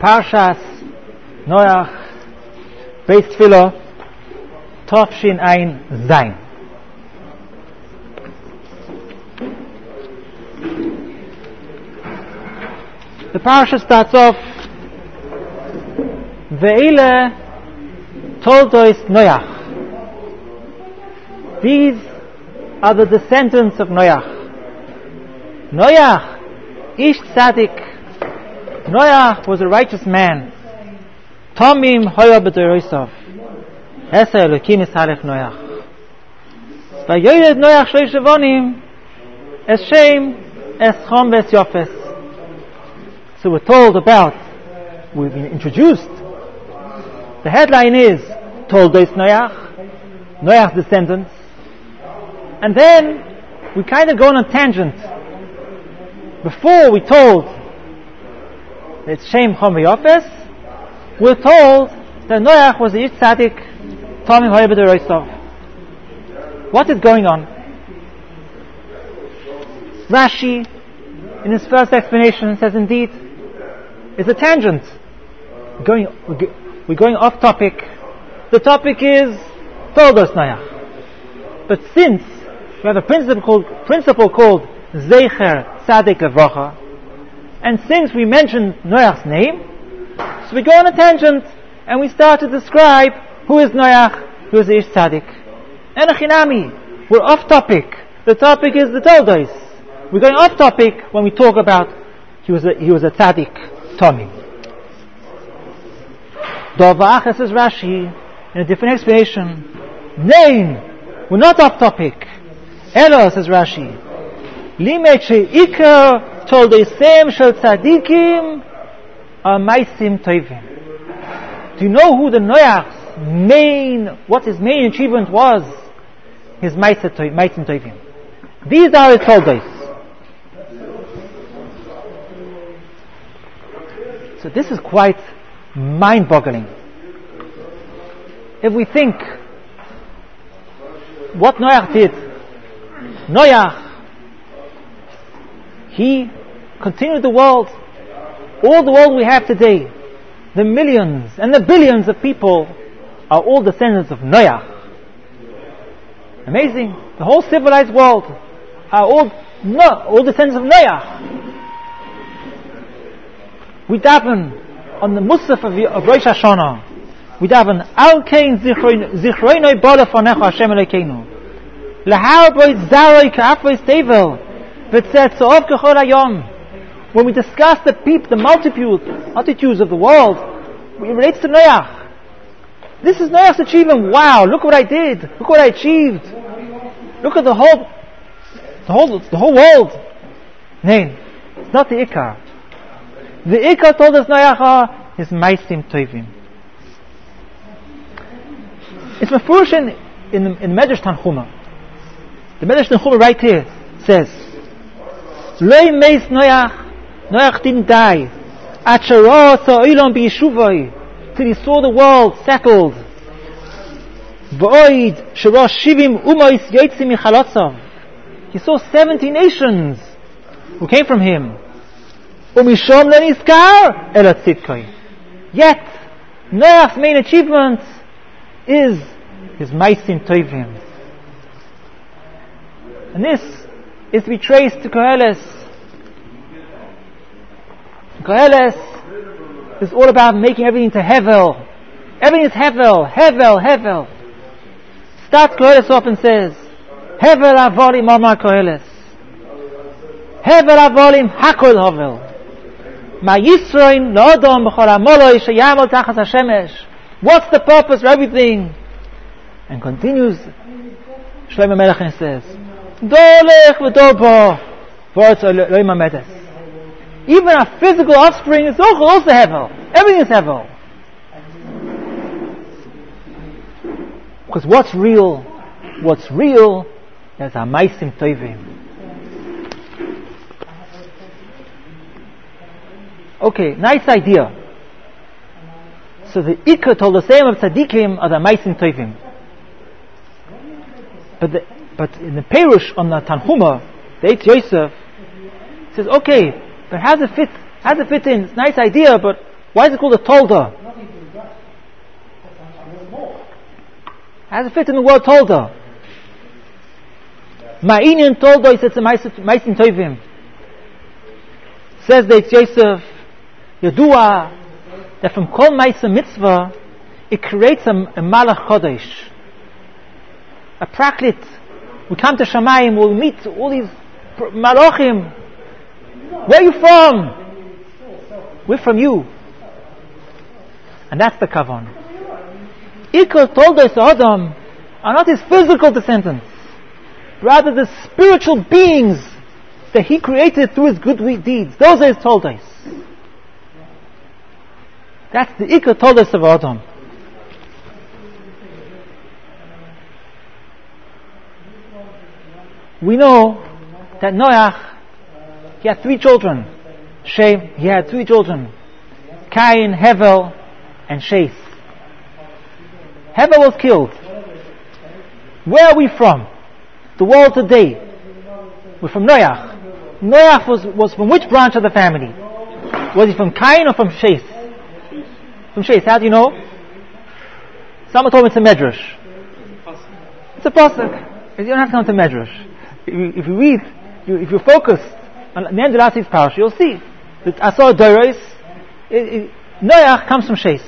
Parshas Noach Beis Tefillah Tofshin Ein Zayin. The parasha starts off Ve'ile Toldois Noach. These are the descendants of Noach. Noach, Ish Tzadik. Noach was a righteous man. Tomim Hoya B'Dorosav. Esa Elokim Yisalech Noach. Vayoyed Noach Shlosh Shevonim Es Shem Es Chom Ves Yofes. So we're told about, we've been introduced. The headline is Toldois Noach, Noach's descendants. And then we kind of go on a tangent. Before we told that it's Shem Chom V'Yofes, we're told that Noach was the Ish Tzadik, Tomim Hoya B'Dorosav. What is going on? Rashi, in his first explanation, says indeed, it's a tangent. We're going off topic. The topic is Toldos Noach. But since we have a principle called Zecher Tzadik Levracha, and since we mentioned Noach's name, so we go on a tangent and we start to describe who is Noach, who is the Ish Tzadik. And Achinami, we're off topic. The topic is the Toldos. We're going off topic when we talk about he was a Tzadik Tomim. Dovach, says Rashi, in a different explanation, Nein, we're not off topic. Elo, says Rashi, Limet she'ikar toldeisem shel tzadikim maisim tovim. Do you know who the Noach's what his main achievement was? His maisim tovim. These are his toldos. So this is quite mind-boggling. If we think what Noach did, Noach, he continued the world, all the world we have today, the millions and the billions of people are all descendants of Noach. Amazing. The whole civilized world are all descendants of Noach. We daven on the Musaf of Rosh Hashanah. We daven Al Kein Zichroinoi Bola Fonecha Hashem Elokeinu Lahar Bois Zaroi Ka'afrois Tevel V'tzet So'ov Kechol Hayom. When we discuss the multitudes of the world, it relates to Noach. This is Noach's achievement. Wow! Look what I did. Look what I achieved. Look at the whole world. Nein, it's not the Ikar. The Ikar told us Noach is Maisim Tovim. It's Mefurish in Medrash Tanchuma. The Medrash Tanchuma right here says, Loi meis Noach didn't die. Acharo sa'ilon b'yeshuvoi, till he saw the world settled. V'oid sharo shivim umois yotzim michalotzav. He saw 70 nations who came from him. Umishom lo nizkar ela tzidkoi. Yet Noach's main achievement is his maisim tovim. And this is to be traced to Koheles. Koheles is all about making everything to Hevel. Everything is Hevel, Hevel, Hevel. Starts Koheles off and says, Hevel avolim amar Koheles. Hevel avolim hakol hovel. Ma Yisroin lo'odom b'chol ha'moloi sheyamol tachas hashemesh. What's the purpose of everything? And continues Shlomo Melech and says, Dolech v'dobo v'ortz Elohim hamedes. Even our physical offspring is also Hevel. Everything is Hevel. Because what's real is our Maisim Tovim. Okay, nice idea. So the Ikar told the same of Tzadikim are the Maisim Tovim. But in the Perush on the Tanhuma, the Eitz Yosef says, okay, but how does it fit in? It's a nice idea, but Why is it called a Tolda? How does it fit in the word Tolda? Ma'inian Tolda, he says to Maisim Tovim. Says that Yosef, Yadua, that from Kol Maisim Mitzvah, it creates a Malach Chodesh. A Praklit. We come to Shamayim, we'll meet all these Malachim. Where are you from? We're from you. And that's the Kavan. Ikar Toldos Adam are not his physical descendants, rather the spiritual beings that he created through his good deeds. Those are his Toldos. That's the Ikar Toldos of Adam. We know that Noach, he had 3 children. Shem, he had 3 children. Cain, Hevel, and Sheth. Hevel was killed. Where are we from? The world today. We're from Noach. Noach was from which branch of the family? Was he from Cain or from Sheth? From Sheth. How do you know? Someone told me it's a medrash. It's a pasuk. You don't have to come to medrash. If you read, if you're focused on the end of last week's parasha, you'll see that Asor Doros, Noach comes from Sheth.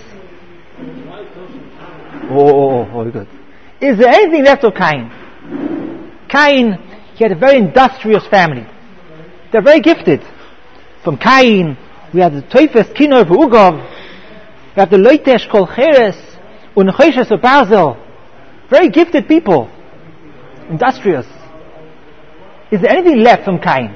Oh, good. Is there anything left of Cain? Cain, he had a very industrious family. They're very gifted. From Cain, we have the Toifes Kinor V'Ugov, we have the Loitesh Kol Cheres, Unchoshes of Barzel. Very gifted people. Industrious. Is there anything left from Cain?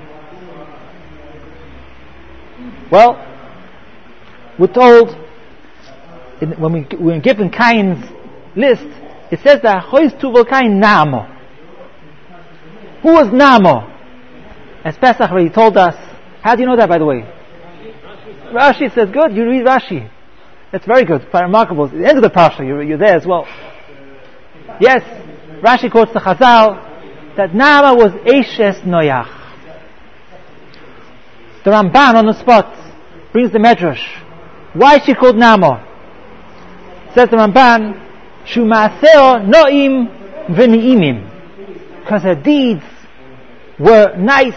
Well, we're told, when we're given Cain's list, it says that Chois Tuval Cain Namo. Who was Namo? As Pesach already told us. How do you know that, by the way? Rashi says, good, you read Rashi. That's very good, quite remarkable. At the end of the Parsha, you're there as well. Yes, Rashi quotes the Chazal, that Nama was Eshes Noach. The Ramban on the spot brings the Medrash. Why is she called Nama? Says the Ramban, Shumaseo Noim V'ni'imim. Because her deeds were nice.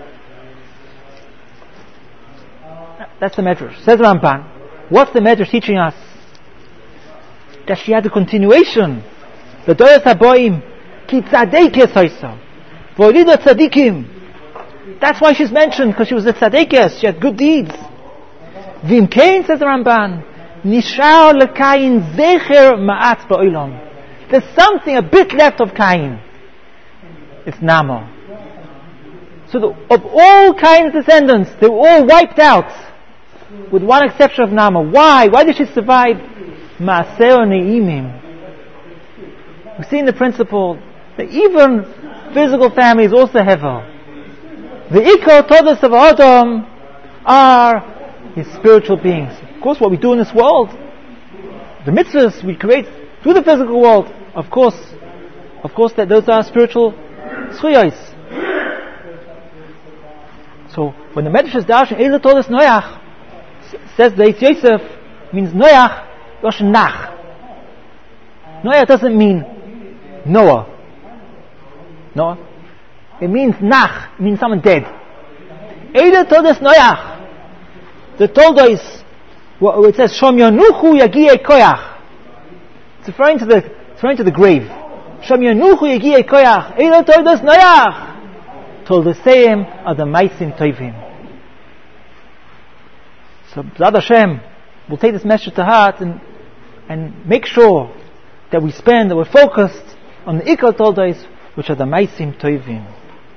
That's the Medrash. Says the Ramban. What's the Medrash teaching us? That she had a continuation. The Doros HaBoim Ki tzadekes hoysa. V'olida tzadikim. That's why she's mentioned, because she was a tzadekes. She had good deeds. V'im kein, says the Ramban, nishar leKain zecher ma'at ba'olam. There's something a bit left of Cain. It's Namo. So of all Cain's descendants, they were all wiped out, with one exception of Namo. Why? Why did she survive? Ma'aseo ne'imim. We've seen the principle that even physical families also hevel. The Ikar Todos of Adam are his spiritual beings. Of course, what we do in this world, the mitzvahs we create through the physical world, of course, that those are spiritual zchuyos. So when the Medrash is darshan Eila Todos Noach, says the Eitz Yosef means Noach Loshen Nach. Noach doesn't mean Noah. Noah. It means Nach. It means someone dead. Eila Todos Noach. The Toldos, it says Shom Yanuchu Yagiye Koyach. It's referring to the grave. Shom Yanuchu Yagiye Koyach. Eila Todos Noach. Toldoseim are the Maisim Tovim. So B'ezras Hashem, we'll take this message to heart and make sure that we're focused on the Ikar Toldos, which are the Maisim Tovim.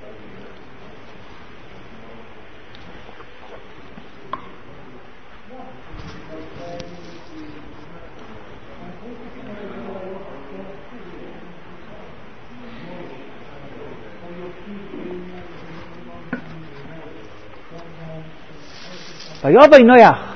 Vayovay Noach.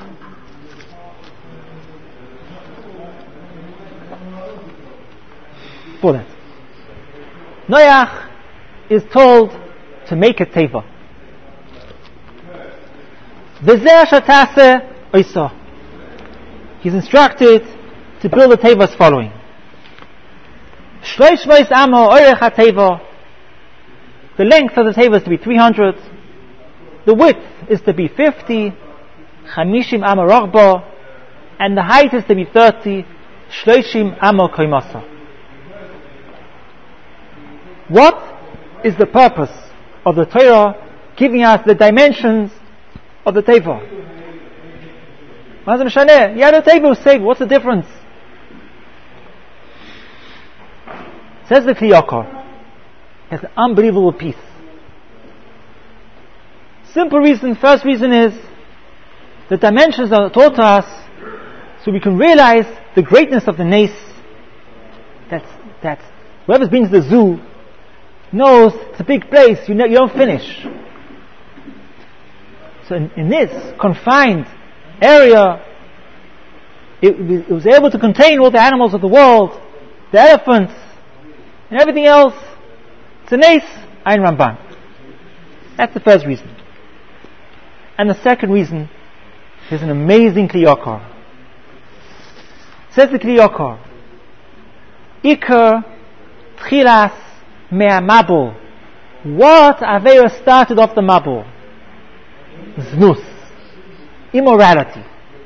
For that, Noach is told to make a teva. V'zeh shatase oisa. he's instructed to build a teva as following. Shloishmois amo orech ha-teva. The length of the teva is to be 300. The width is to be 50. Chamishim amo rochba. And the height is to be 30. Shloishim amo koimasa. What is the purpose of the Torah giving us the dimensions of the teva? Yeah, the teva was saved. What's the difference? Says the Kli Yakar. It's an unbelievable piece. Simple reason. First reason is the dimensions are taught to us so we can realize the greatness of the nace. That's whoever's been to the zoo knows it's a big place. You don't finish. So in this confined area, it was able to contain all the animals of the world, the elephants, and everything else. It's a nace, Ayin Ramban. That's the first reason. And the second reason is an amazing Kli Yakar. Says the Kli Yakar, Iker Tchilas Mea Mabul. What Aveira started off the Mabul? Znus. Immorality.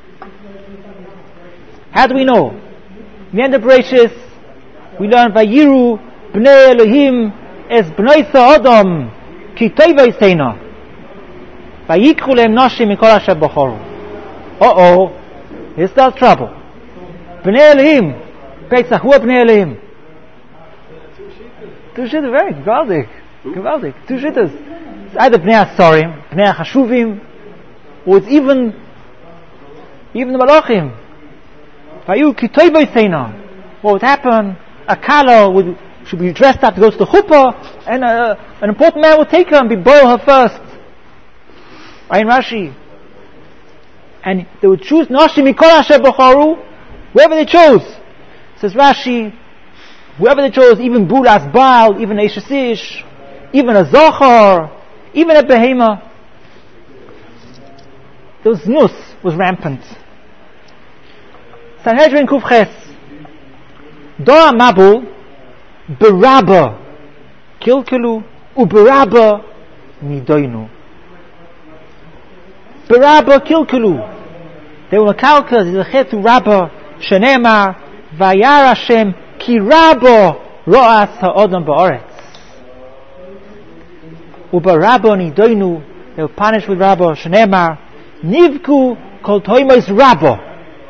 How do we know? In the end of Bereshis, we learn Vayiru Bnei Elohim es Bnoisa Odom Ki Teva Yisteina Vayikru Lehem Noshim Mikol Asher Bochoru. Here's the trouble. Bnei Elohim Pesach, who are Bnei Elohim? Two shittas, very gewaldig. Two shittas. It's either Bnei Asorim, Bnei Hashuvim, or it's even the Malachim. Vayu Ki Teva Yisteina. What would happen? A kala should be dressed up to go to the chuppah, and an important man would take her and be boil her first. Ayin Rashi. And they would choose Noshim Mikol Asher Bocharu, whoever they chose. Says Rashi, whoever they chose, even Bulas Baal, even Eishes Ish, even a Zohar, even a Behema. The Znus was rampant. Sanhedrin Kufches. Doa Mabul, Berabba Kilkelu, Uberabba Nidoinu. Berabba Kilkelu. They were Makalkas, Zechet to Rabba, Shenemar, Vayar Hashem, Ki Rabba Ro'as Ha'odam Ba'oretz. Uberabba Nidoinu. They were punished with Rabba, Shenemar, Nivku Kol Toimos Rabba.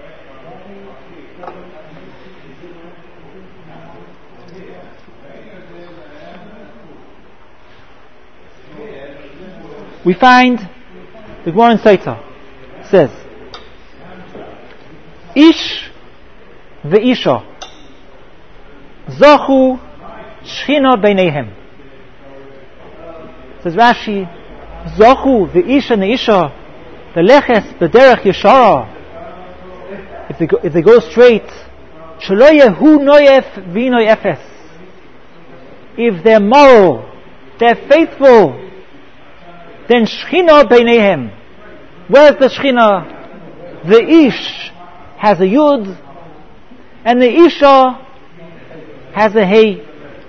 We find the Gemara in Sotah says, Ish ve'isha Zochu Shchina beineihem. Says Rashi, Zochu ve'isha ne'isha the leches b'derech yeshara. If they go straight, Shelo yehu noyef v'inoy efes. If they're moral, they're faithful, then Shechina beineihem. Where's the Shechina? The Ish has a Yud, and the Isha has a Hey.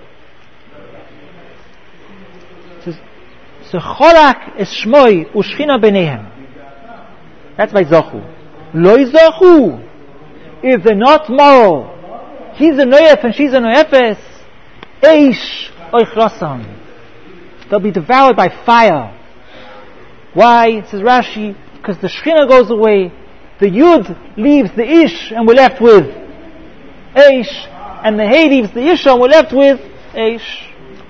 So Cholak is Shmoi, Ushchina beineihem. That's by Zochu. Loi Zochu. If they're not moral, he's a Noyef and she's a Noyefes, Eish Oichrosam. They'll be devoured by fire. Why? Says Rashi, because the Shechina goes away, the Yud leaves the Ish, and we're left with Eish, and the Hey leaves the Isha, and we're left with Eish.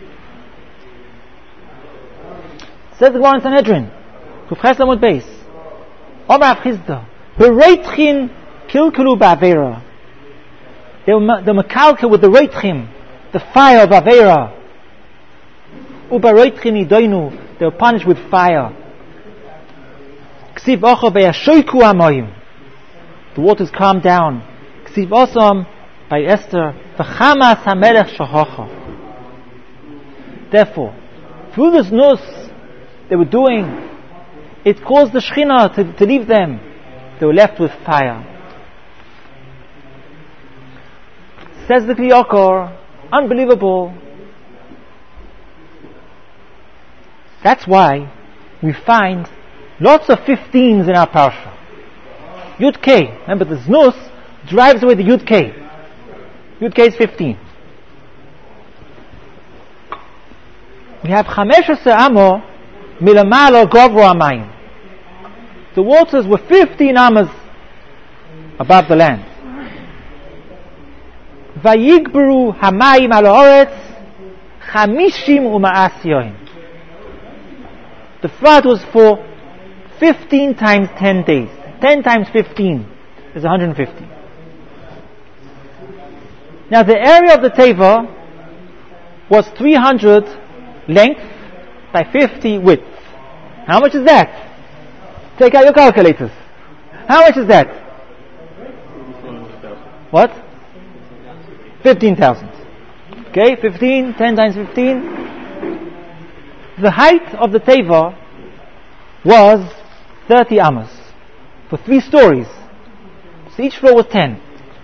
Says the Gemara in Sanhedrin, Kufches Lamud Beis, Omar Avchizda, Bereitchin Kilkelu Ba'avera. They were Mekalka with the Reitchim, the fire of Avera. Ubareitchin Idoinu, they were punished with fire. The waters calmed down. Ksiv Osam by Esther. V'chamas hamelech shahocha. Therefore, through this nus they were doing, it caused the Shechina to leave them. They were left with fire. Says the Kli Yakar, unbelievable. That's why we find lots of 15s in our parsha. Yud K. Remember, the Znus drives away the Yud K. Yud K is 15. We have 15 amo milamalo govro amayim. The waters were 15 amas above the land. Vayigberu hamayim al haaretz 50 uma'as yoim. The flood was for 15 times 10 days. 10 times 15 is 150. Now the area of the Teva was 300 length by 50 width. How much is that? Take out your calculators. How much is that? What? 15,000. Okay, 15, 10 times 15. The height of the Teva was 30 amas for 3 stories. So each floor was 10.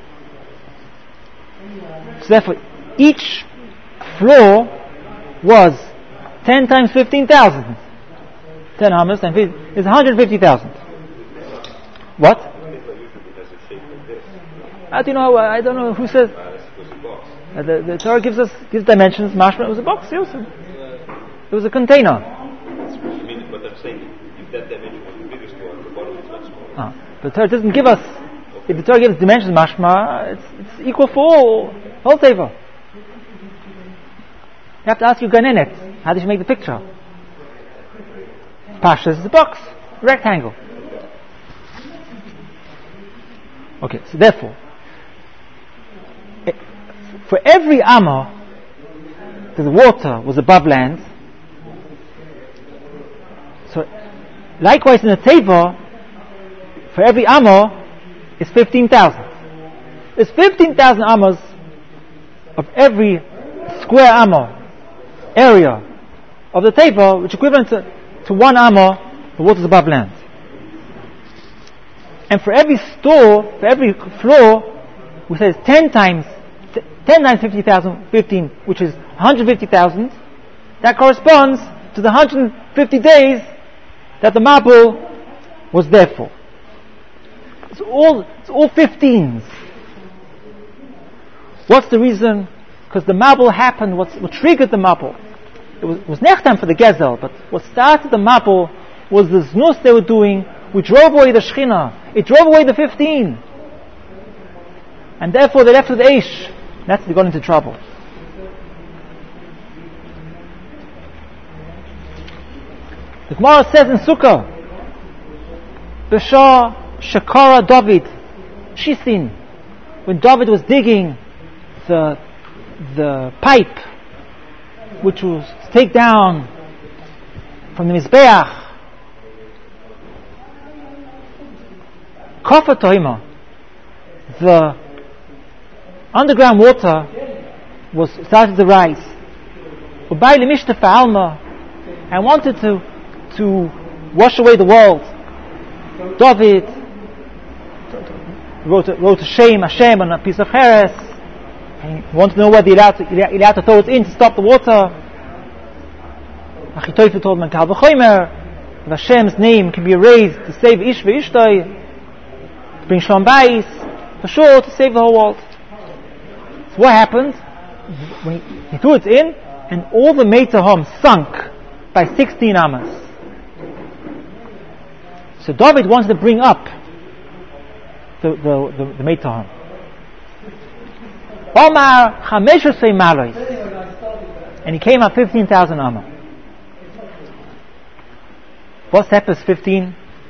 So therefore, each floor was 10 times 15,000. 10 amas and 50 is 150,000. What? I don't know who says. The Torah gives dimensions. Mashma, it was a box. It was a container. But I'm saying, if that dimension was the biggest one, the bottom is much smaller. The Torah doesn't give us. If the Torah gives dimensions, mashma, it's equal for whole teva. You have to ask your ganenet, how did you make the picture? Pasha is a box, rectangle. Okay, so therefore, for every amma, the water was above land. So, likewise in the teva, for every amma is 15,000. There's 15,000 ammas of every square amma area of the teva, which is equivalent to 1 amma, the water is above land. And for every store, for every floor, we say it's 10 times 50,000, 15, which is 150,000. That corresponds to the 150 days that the Mabul was there for. It's all 15s. What's the reason? Because the Mabul happened, what triggered the Mabul. It was nechtam for the Gezel, but what started the Mabul was the Znus they were doing, which drove away the Shechina. It drove away the 15. And therefore they left with Eish. That's they got into trouble. The Gemara says in Sukkah, B'shah Shakara David Shisin, when David was digging the pipe which was taken down from the Mizbeach, Kofa Tohima, the underground water was started to rise. Ubai Lemishta Fa'alma, and wanted to wash away the world. David wrote a shame Hashem on a piece of cheres, and he wanted to know whether he allowed to throw it in to stop the water. Achitophel told him, Kal v'chomer, if Hashem's name can be erased to save Ish v'Ishtoi, to bring Shalom Bayis, for sure to save the whole world. So what happened? When he threw it in, and all the Mei Tehom sunk by 16 amas. So David wanted to bring up the Mei Tehom. Omar Chameshes Malos, and he came up 15,000 amma. What step is 15?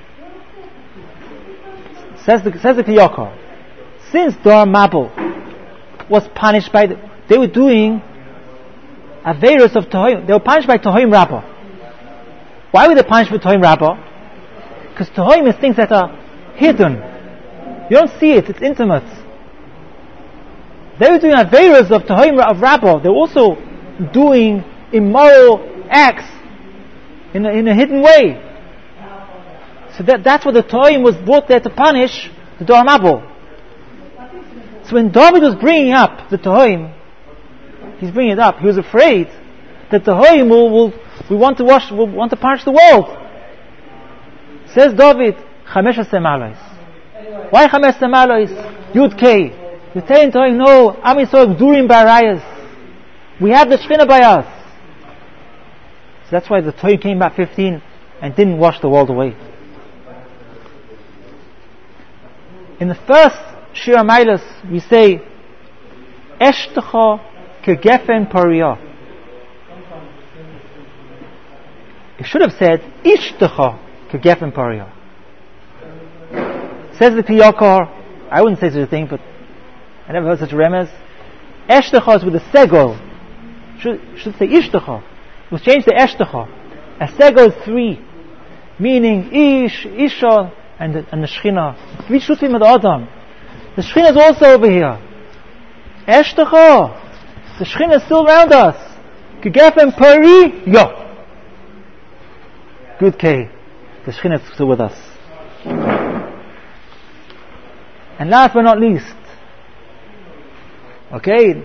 Says the Kli Yakar, since Dor Mabul was punished by they were doing Averos of Tohim. They were punished by Tohim Rabbah. Why were they punished by Tohim Rabbah? Because Tohim is things that are hidden. You don't see it, it's intimate. They were doing Averos of Tohim of Rabbah. They were also doing immoral acts in a hidden way. So that's what the Tohim was brought there to punish the Dor Mabul. So when David was bringing up the Tohoim, he's bringing it up, he was afraid that the Tohoim will want to punish the world. Says David, 15 malos. Why 15 malos? Yud Kei. You're telling Tohoim, no, Am Yisrael Gdurim Barayas. We have the Shekhinah by us. So that's why the Tohoim came back 15 and didn't wash the world away. In the first Shir HaMailos, we say, Eshtecha kegefen pariyah. It should have said, Ishtecha kegefen pariyah. Says the Kli Yakar, I wouldn't say such a thing, but I never heard such a remez. Eshtecha is with a segol. Should say Ishtecha. It was changed to Eshtecha. A segol is 3, meaning Ish, Isha, and the Shekhinah. 3 Shutim with Adam. The Shekhinah is also over here. Eshtecha. The Shekhinah is still around us. Kegefen pari, yo. Good K. The Shekhinah is still with us. And last but not least, okay,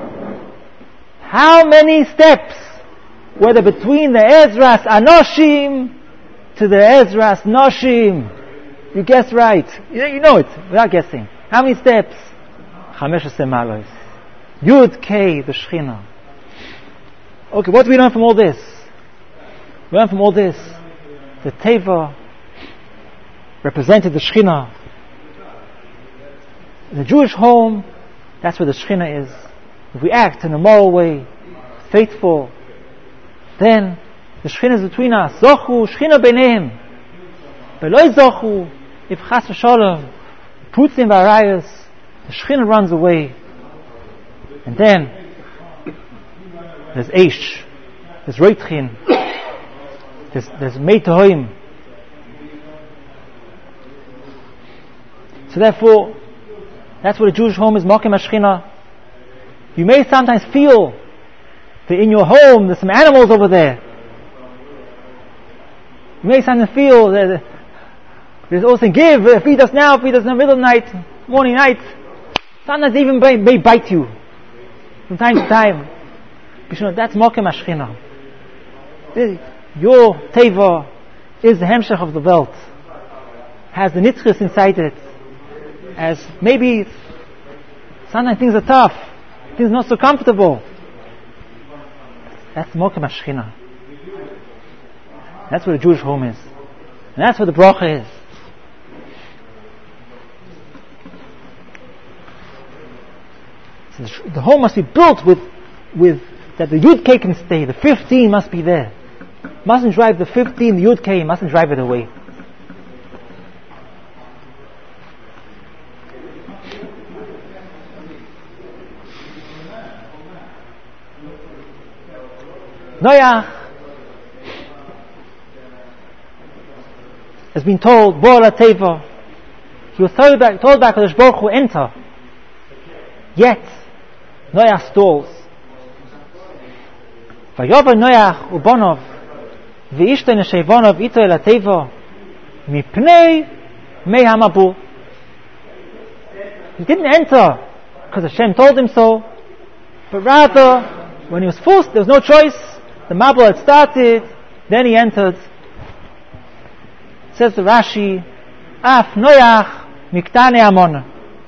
how many steps were there between the Ezras Anoshim to the Ezras Noshim? You guessed right. You know it, without guessing. How many steps? 15 malos. Yud Kei, the Shekhinah. Okay, what do we learn from all this? We learn from all this. The Teva represented the Shekhinah. In the Jewish home, that's where the Shekhinah is. If we act in a moral way, faithful, then the Shekhinah is between us. Zochu, Shekhinah beineim. Beloi Zochu, if Chas v'Sholom, Putzim v'Arayos, the Shekhinah runs away. And then, there's Eish, there's Reitchin, there's Mei Tohoim. So therefore, that's what a Jewish home is, Mokim HaShekhinah. You may sometimes feel that in your home there's some animals over there. You may sometimes feel that there's also give, feed us now, feed us in the middle of the night, morning, night. Sometimes they even may bite you from time to time. But you know, that's Mokim HaShekhinah. Your Teva is the Hemshech of the belt. Has the Nitzchus inside it. As maybe sometimes things are tough, things are not so comfortable. That's Mokim HaShekhinah. That's what a Jewish home is. And that's what the bracha is. So the home must be built with that the Yud Kei can stay. The 15 must be there. Mustn't drive the 15, the Yud Kei mustn't drive it away. Noach has been told, Bo la Teva. He was told by Kadosh Baruch Hu, enter. Yet, Noach stalls. Vayover Noach ubonov, v'ishto neshevonov ito el Teva, mipnei mei hamabur. He didn't enter because Hashem told him so, but rather, when he was forced, there was no choice. The Mabul had started, then he entered. Says the Rashi, Af Noach miktane amon.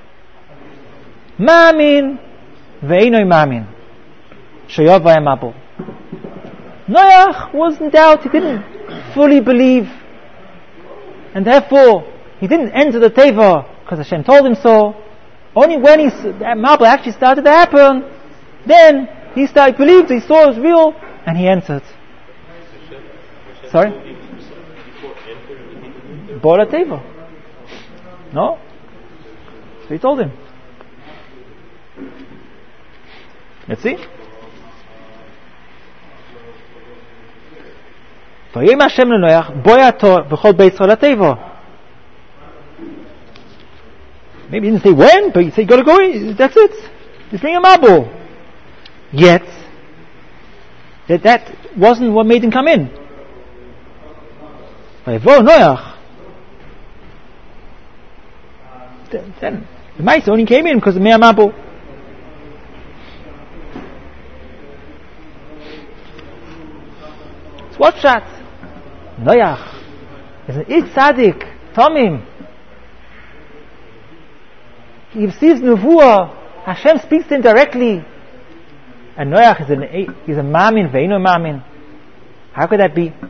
Ma'amin ve'inoi ma'amin. Sheyov v'ayam Mabul. Noach was in doubt, he didn't fully believe. And therefore, he didn't enter the Teva because Hashem told him so. Only when that Mabul actually started to happen, then he believed, he saw it was real, and he entered. Sorry? Bora Teva. No? So he told him. Let's see. Vayim Hashem leNoach boyato v'chol beit Yisrael Teva. Maybe he didn't say when, but he said, you gotta go in, that's it. He's bringing a Mabul. Yet, that wasn't what made him come in. Vayvo Noach. Then The mice only came in because of Mea Mabul. So what shot? Noach is an Ich Tzaddik, Tomim. He receives Nevuah. Hashem speaks to him directly. And Noach is a Mamin, Ve'ino Mamin. How could that be?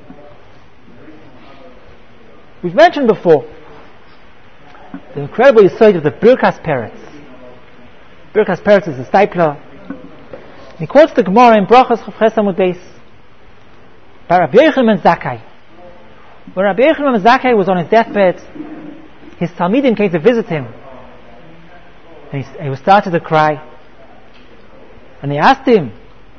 We've mentioned before the incredible insight of the Birkas Peretz. Birkas Peretz is a stipler. He quotes the Gemara in Brachos Chafches Amud Beis by Rabbi Yochanan ben Zakkai. When Rabbi Yochanan ben Zakkai was on his deathbed, his Talmidim came to visit him, and he started to cry. And they asked him,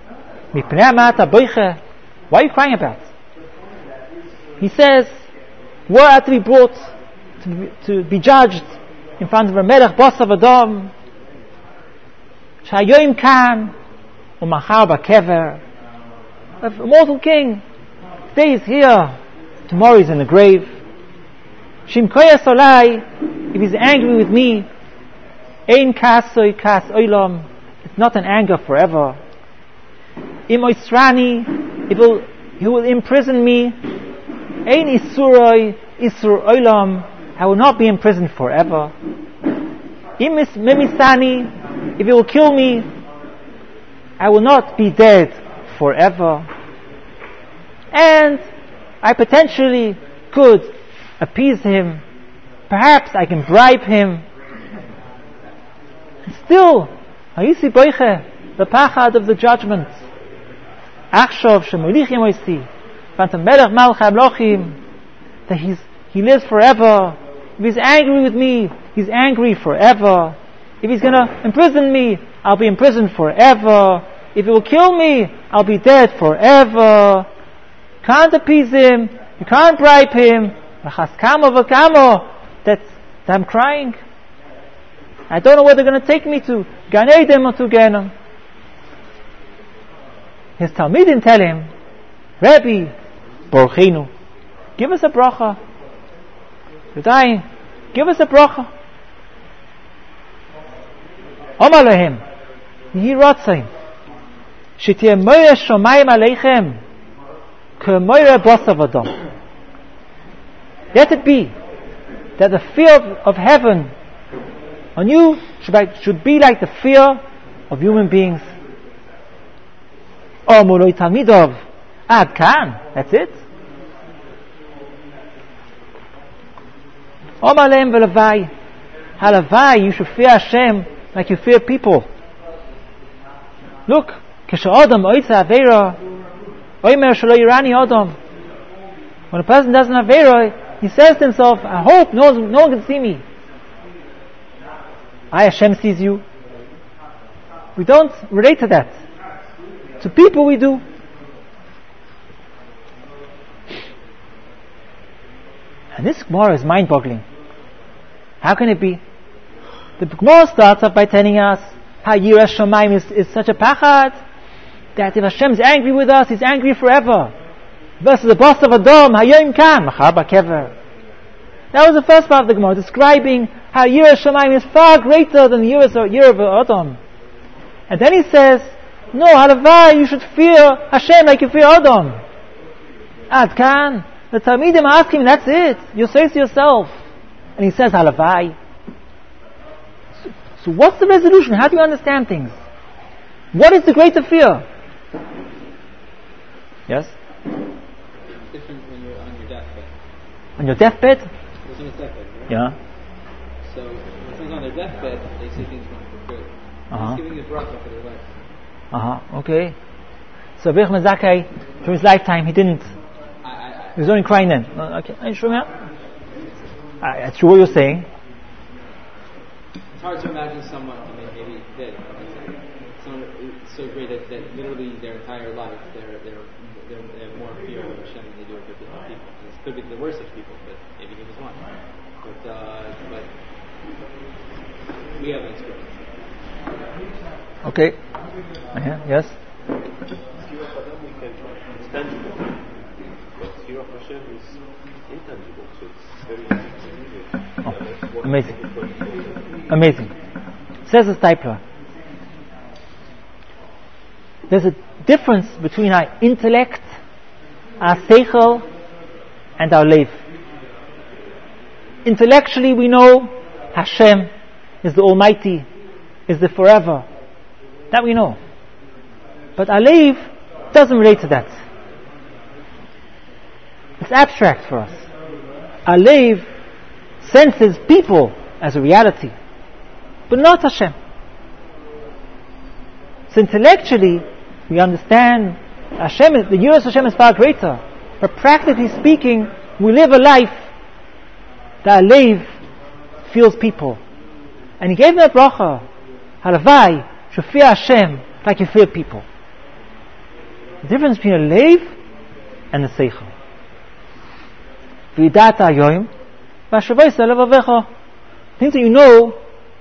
"Why are you crying about?" He says, "We are to be brought to be judged in front of a Melech Bosav Adam, Shayoim Kan, Umachar Bakever, a mortal king. Today he's here, tomorrow he's in the grave. Shimkoya Solai, if he's angry with me, Ein Kasoy Kas Oilam, it's not an anger forever. Im Oisrani, he will imprison me. Ein Isuroi Isur Oilam, I will not be imprisoned forever. Im Memisani, if he will kill me, I will not be dead forever. And I potentially could appease him. Perhaps I can bribe him. Still, Hayisi Boiche, the pachad of the judgment. Achshov Shemolichim Oisi, Phantom Melech Malcha Amlochim, that he lives forever. If he's angry with me, he's angry forever. If he's going to imprison me, I'll be imprisoned forever. If he will kill me, I'll be dead forever. Can't appease him, you can't bribe him. That I'm crying. I don't know where they're going to take me to, Gan Eden or to Gehenna. His Talmidim tell him, Rabbi, Borchinu, give us a bracha. You're dying, give us a bracha. Omar lehem, Yehi Ratzon, Shetieh Moira Shomayim Aleichem, Kemoira Bosav Adam. Let it be that the fear of heaven on you should be like the fear of human beings. Oh, Moloi Talmidov, Ad Kan, that's it. Omar lehem v'levai, halavai, you should fear Hashem like you fear people. Look, Kesha'adam oitza aveira, oimer shelo yirani adam. When a person does an aveira, he says to himself, I hope no one can see me. Hashem sees you. We don't relate to that. To people we do. And this Gemara is mind-boggling. How can it be? The Gemara starts off by telling us how Yiras Shamayim is such a pachad that if Hashem is angry with us, He's angry forever. Versus the boss of Adam, Hayom Kan, Machar Bakever. That was the first part of the Gemara, describing how Yiras Shamayim is far greater than the Yiras of Adam. And then he says, no, Halavai, you should fear Hashem like you fear Adam. Ad Kan. The Talmidim ask him, that's it. You say to yourself. And he says, Halavai. So what's the resolution? How do you understand things? What is the greater fear? Yes? It's different when you're on your deathbed. On your deathbed? It's on his deathbed, right? Yeah. So when someone's on their deathbed, they say things going for good. He's giving you bracha for their life. Okay. So Rabbi Yochanan ben Zakkai, during his lifetime, he didn't. He was only crying then. Okay. Are you sure now? That's true what you're saying. It's hard to imagine someone, maybe dead. Someone so great that literally their entire life they have more fear of Hashem than they do of the people. This could be the worst of people, but maybe he was one. But we have an experience. Okay. Yes. Fear of Adam it's tangible, but fear of Hashem is intangible, so it's very easy to believe it. Amazing. Says the Stipler, there's a difference between our intellect, our seichel, and our lev. Intellectually we know Hashem is the Almighty, is the forever. That we know. But our lev doesn't relate to that. It's abstract for us. Our lev senses people as a reality, but not Hashem. So intellectually, we understand Hashem, the Yiras Hashem is far greater. But practically speaking, we live a life that Alev feels people. And he gave them a bracha, Halavai, Shofia Hashem, like you feel people. The difference between Alev and the Seichel. V'idata ayoim, v'ashavayis alevavecha. Things that you know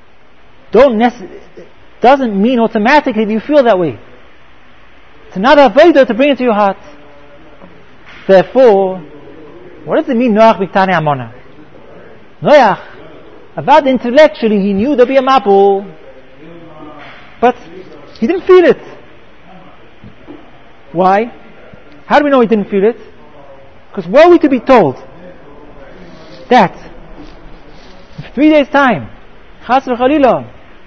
doesn't mean automatically that you feel that way. It's another avodah to bring it to your heart. Therefore, what does it mean Noach Biktani Amona? Noach, about intellectually he knew there'd be a mapul, but he didn't feel it. Why? How do we know he didn't feel it? Because were we to be told that in 3 days' time, Chas v'Chalila,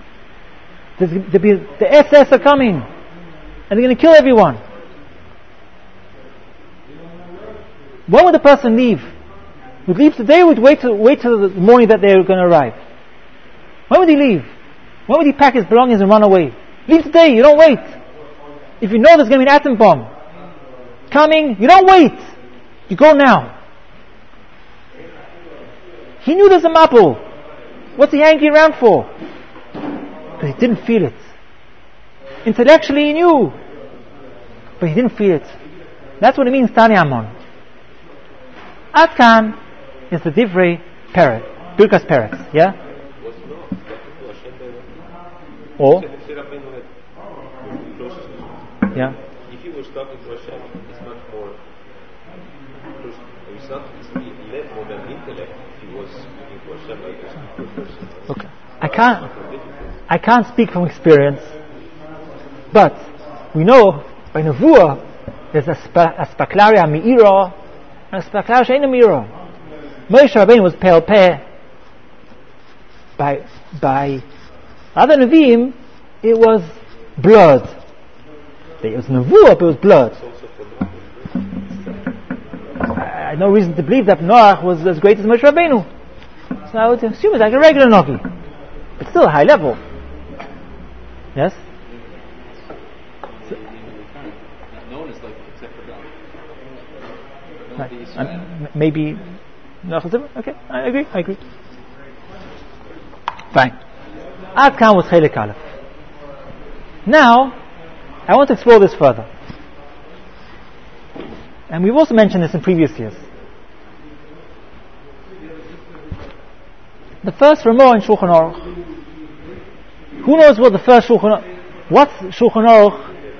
the SS are coming and they're going to kill everyone, when would the person leave? Would leave today or would wait till the morning that they're going to arrive? When would he leave? When would he pack his belongings and run away? Leave today, you don't wait. If you know there's going to be an atom bomb coming, you don't wait. You go now. He knew there's a mapul. What's he hanging around for? But he didn't feel it. Intellectually he knew, but he didn't feel it. That's what it means, Tani Amon. Atkan is the divrei Peret, Birkas Peret, yeah? Or? Yeah. If he was talking to Hashem, it's much more close. It's less more than intellect. He was speaking to Hashem like a person. Okay. I can't speak from experience, but we know by Nevuah there's a spaklaria mi'ira and a spaklaria she'ena mi'ira. Moshe Rabbeinu was pale peh. By other Nevi'im, it was blood. It was Nevuah, but it was blood. I had no reason to believe that Noach was as great as Moshe Rabbeinu. So I would assume it's like a regular Navi. But still a high level. Yes? No one is like except for God. Right. Maybe Noach is different? Okay, I agree. Fine. Ad Kan was Chelik Aleph. Now, I want to explore this further. And we've also mentioned this in previous years. The first Ramah in Shulchan Aruch. Who knows what the first Shulchan Aruch... What's Shulchan Aruch?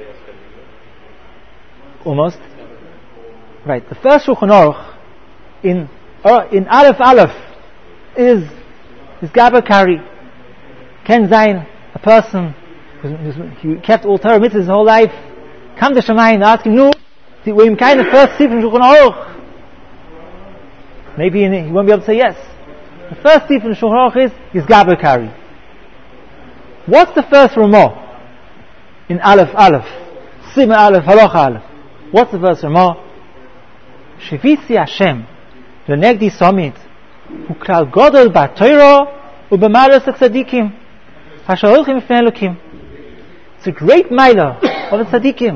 Almost. Right. The first Shulchan Aruch in Aleph is Gaber Kari. Ken Zayin, a person who kept all Torah mitzvahs his whole life, come to Shamayim and ask him, no, were you kind of first seed from Shulchan Aruch? Maybe he won't be able to say yes. The first seed from Shulchan Aruch is Gaber Kari. What's the first Ramah in Aleph? Sima Aleph, Halacha Aleph. What's the first Ramah? Shivisi Hashem, Lenegdi Somit, Uklal Godel Ba'Torah, Ubemalos Tzadikim, Hashalchim Ifnei Elokim. It's a great milah of the tzaddikim.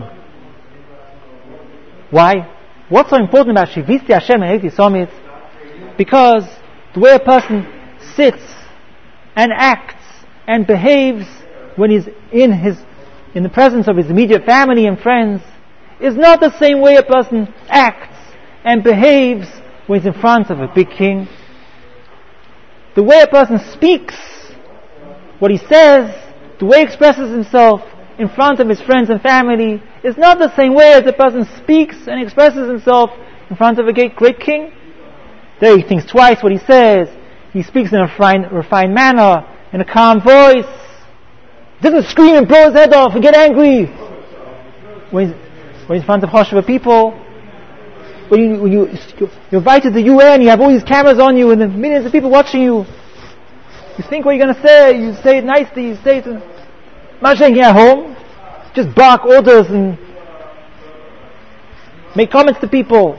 Why? What's so important about Shivisi Hashem and Lenegdi Somit? Because the way a person sits and acts and behaves when he's in the presence of his immediate family and friends is not the same way a person acts and behaves when he's in front of a big king. The way a person speaks, what he says, the way he expresses himself in front of his friends and family is not the same way as a person speaks and expresses himself in front of a great king. There he thinks twice what he says, he speaks in a refined manner, in a calm voice. Doesn't scream and blow his head off and get angry. When he's in front of Chosheva people, when you're invited to the UN, you have all these cameras on you and the millions of people watching you. You think what you're going to say, you say it nicely, you say it. Imagine you're at home, just bark orders and make comments to people.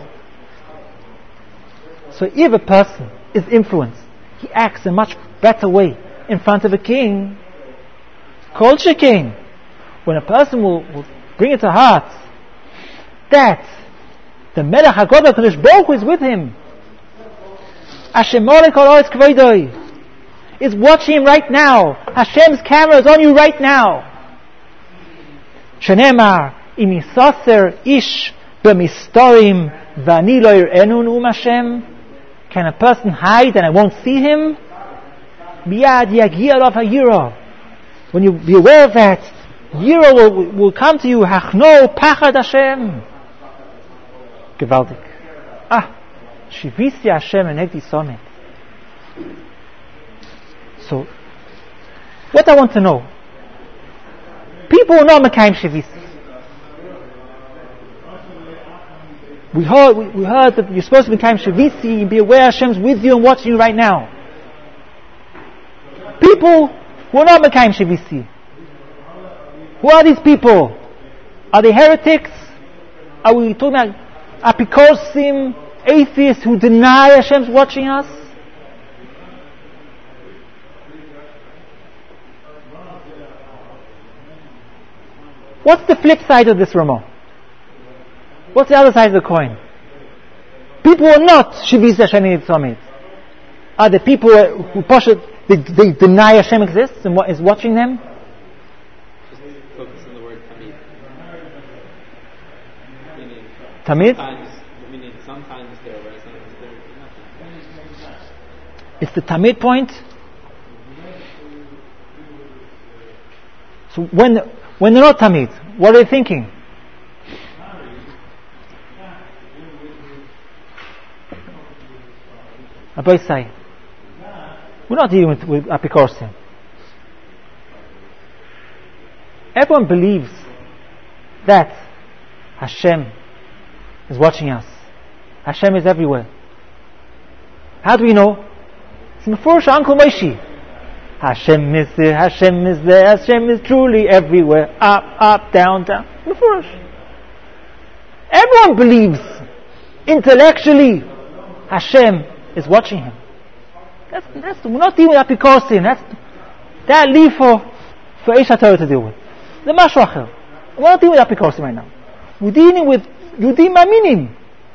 So if a person is influenced, he acts in a much better way in front of a king. Kol shekein, when a person will bring it to heart that the Melech HaGodol Kadosh Baruch Hu is with him, Hashem Molech Kol Haaretz Kvoidoi, is watching him right now. Hashem's camera is on you right now. Shenemar im yisaser ish b'mistorim v'ani lo yir'enu ne'um Hashem. Can a person hide and I won't see him? Miyad yagia alav hayira. When you be aware of that, Yira will come to you. Hachno pachad Hashem. Gewaltig. Shivisi Hashem enegdi somet. So, what I want to know, people who know Mekayim Shivisi. We heard that you're supposed to be Mekayim Shivisi, be aware Hashem's with you and watching you right now. People who are not Mekayim Shivisi. Who are these people? Are they heretics? Are we talking about apikosim, atheists who deny Hashem's watching us? What's the flip side of this Ramah? What's the other side of the coin? People who are not Shivisi Hashem Yitzomit. Are the people who push it, they deny Hashem exists and is watching them? Just focus on the word tamid. Tamid? Meaning sometimes they're aware, sometimes they're not. It's the tamid point. So when they're not tamid, what are they thinking? Abai say, we're not dealing with apikorsim. Everyone believes that Hashem is watching us. Hashem is everywhere. How do we know? It's Mefurish Uncle Moshe. Hashem is there, Hashem is there, Hashem is truly everywhere. Up, down, down. Mefurish. Everyone believes intellectually Hashem is watching him. We're not dealing with apikosim. That leave for Eish HaTorah to deal with. The Mashra Acher. We're not dealing with apikosim right now. We're dealing with Yudim Ma'aminim.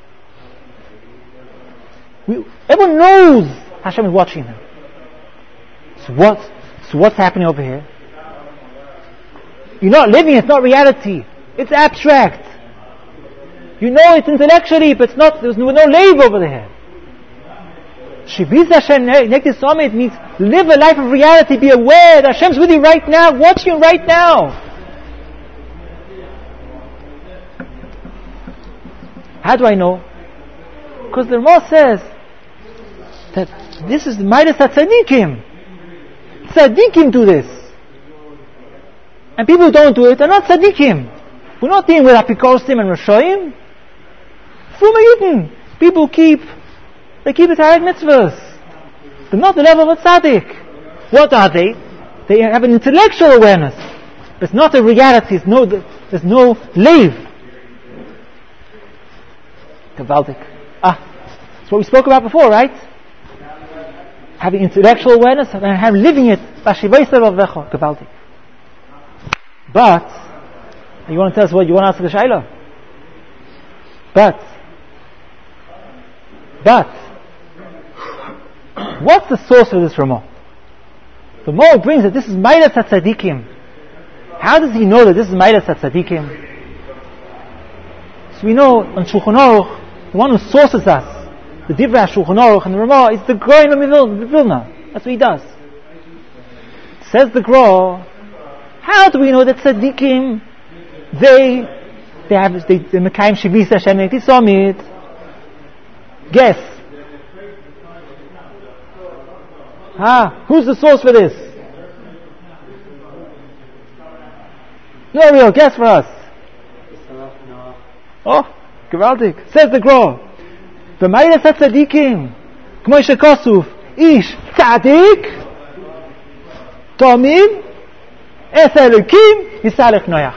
Everyone knows Hashem is watching them. So what's happening over here? You're not living, it's not reality. It's abstract. You know it's intellectually, but it's not, there's no lave over there. Shivisi Hashem Negdi Somet means live a life of reality, be aware that Hashem's with you right now, watching you right now. How do I know? Because the Ramah says that this is the Midas HaTzadikim. Tzadikim do this. And people who don't do it are not tzadikim. We're not dealing with apikosim and Roshoim. Fumayutin. People keep the Torah mitzvahs. They're not the level of a tzaddik. What are they? They have an intellectual awareness. But it's not a reality. There's no lave. Gewaltig. That's what we spoke about before, right? Having intellectual awareness and living it. Gewaltig. But, you want to tell us what you want to ask the Shaila? But, what's the source of this Ramah? The Ramah brings that this is Midas HaTzadikim. How does he know that this is Midas HaTzadikim? So we know on Shulchan Aruch, the one who sources us, the Divrei HaShulchan Aruch and the Ramah, is the Gra in Vilna. That's what he does. Says the Gra, how do we know that tzaddikim, they Mekayim Shivisi Hashem Negdi Somet? Guess. Who's the source for this? No, real. Guess for us. Oh, gewaltig. Says the Gra. V'mayres hatzadikim. K'mo shekosuf. Ish tzadik. Tomim. Es Elokim. Yisalech Noach.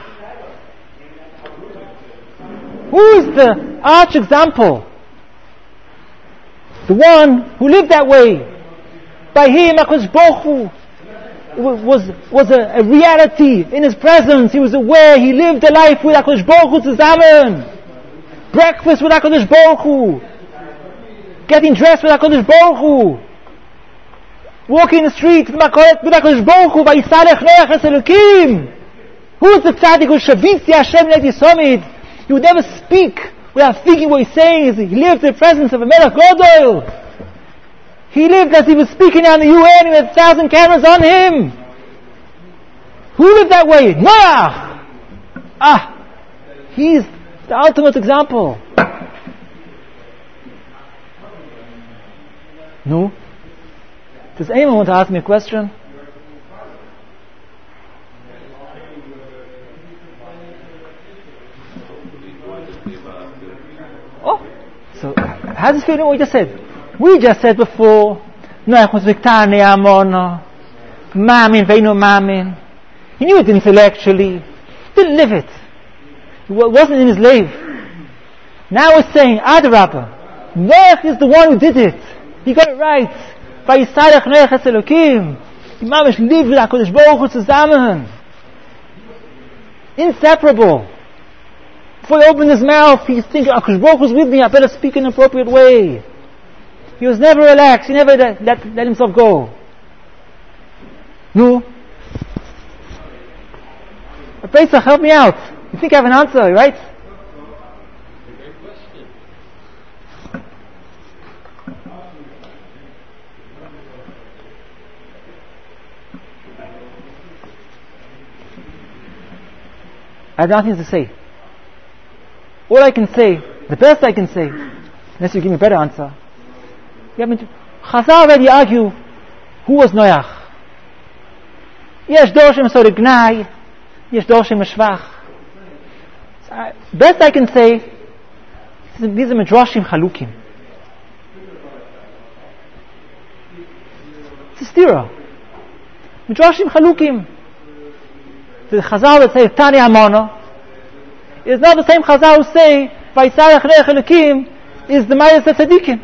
Who is the arch example? The one who lived that way. By him, HaKadosh Baruch Hu was a reality in his presence. He was aware. He lived a life with HaKadosh Baruch Hu zusammen. Breakfast with HaKadosh Baruch Hu. Getting dressed with HaKadosh Baruch Hu. Walking the streets with HaKadosh Baruch Hu. Vayisalech Noach es Elokim. Who is the tzaddik who shavitzi Hashem Neti Somid? He would never speak without thinking what he's saying. He lived in the presence of a Melech Gadol. He lived as he was speaking down the UN with 1,000 cameras on him. Who lived that way? Noach! He's the ultimate example. No? Does anyone want to ask me a question? So, how does it feel what we just said? We just said before, Noach was Viktani Amona, Mamin Veinu Mamin. He knew it intellectually, didn't live it. It wasn't in his life. Now we're saying, Adrabah, Noach is the one who did it. He got it right. Vayisalech Noach es Elokim. He mamish lived with HaKadosh Baruch Hu zusammen. Inseparable. Before he opened his mouth, he's thinking, HaKadosh Baruch Hu's with me, I better speak in an appropriate way. He was never relaxed, he never let himself go. No? Pesach, help me out. You think I have an answer, right? Great question. I have nothing to say. All I can say, the best I can say, unless you give me a better answer, Chazal already argue who was Noach. Yesh dorshim so regnai, yesh dorshim shvach. Best I can say, these are midrashim chalukim. It's a stira. Midrashim chalukim. The Chazal that say Tani Amona is not the same Chazal who say Vayisalech Noach Elokim is the Mayas Tzadikim.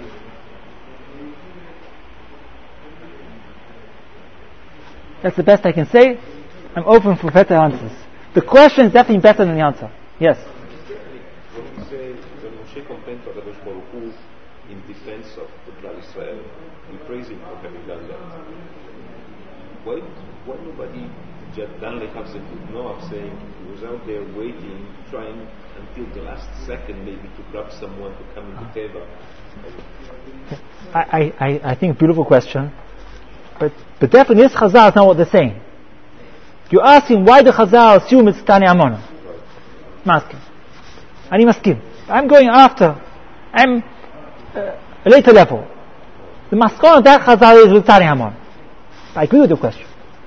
That's the best I can say. I'm open for better answers. The question is definitely better than the answer. Yes. When you say, when Moshe complained to HaKadosh Baruch Hu in defense of the Klal Israel, we praise him for having done that. Why nobody just done like Noach saying he was out there waiting, trying until the last second maybe to grab someone to come into Teva? I think beautiful question. But definitely this Chazal is not what they're saying. You ask him why the Chazal assume it's Tani Amona. Maskim. Ani maskim. I'm going after. I'm a later level. The maskon of that Chazal is with Tani Amona. I agree with your question.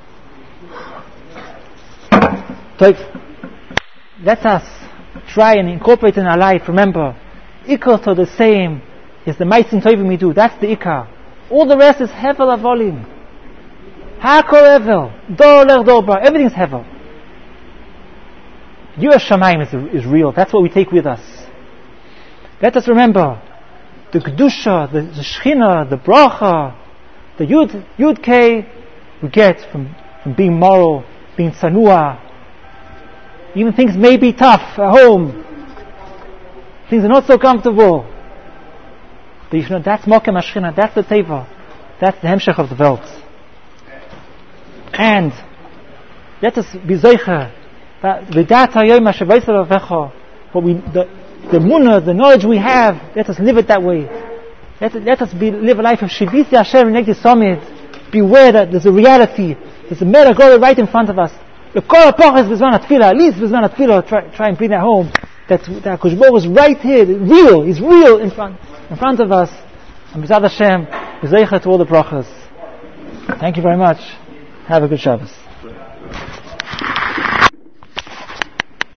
So let us try and incorporate in our life. Remember, Ikar to the same is the Maisin Tovim we do. That's the Ikar. All the rest is Hevel Avolim. Hakol Hevel. Dor Lech Dorba. Everything's Hevel. Yiras Shamayim is real. That's what we take with us. Let us remember the Kedusha, the Shechina, the Bracha, the Yud Kei we get from being moral, being Tsanua. Even things may be tough at home. Things are not so comfortable. But you should know that's Mokem HaShechina, that's the Teva. That's the Hemshech of the Welt. And let us be Zeicher that the munah, the knowledge we have, let us live it that way. Let us live a life of Shivisi Hashem Negdi Somid. Beware that there's a reality, there's a Melech Gadol right in front of us. The Kol HaPoches B'zman HaTfilah, at least B'zman HaTfilah, try and bring that home. That HaKadosh Baruch Hu is right here, he's real in front of us. And B'zad Hashem, B'zeicha to all the brachas. Thank you very much. Have a good Shabbos.